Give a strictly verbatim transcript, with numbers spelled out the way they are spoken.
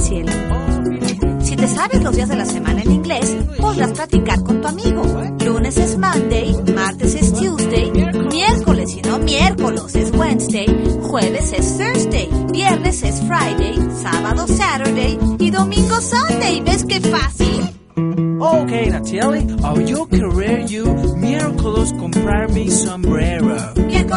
cielo. Si te sabes los días de la semana en inglés, podrás practicar con tu amigo. Lunes es Monday, martes es Tuesday, miércoles y no miércoles es Wednesday, jueves es Thursday, viernes es Friday, sábado Saturday y domingo Sunday. ¿Ves qué fácil? Okay, Natalie, I'll you querer you miércoles comprar mi sombrero. Miércoles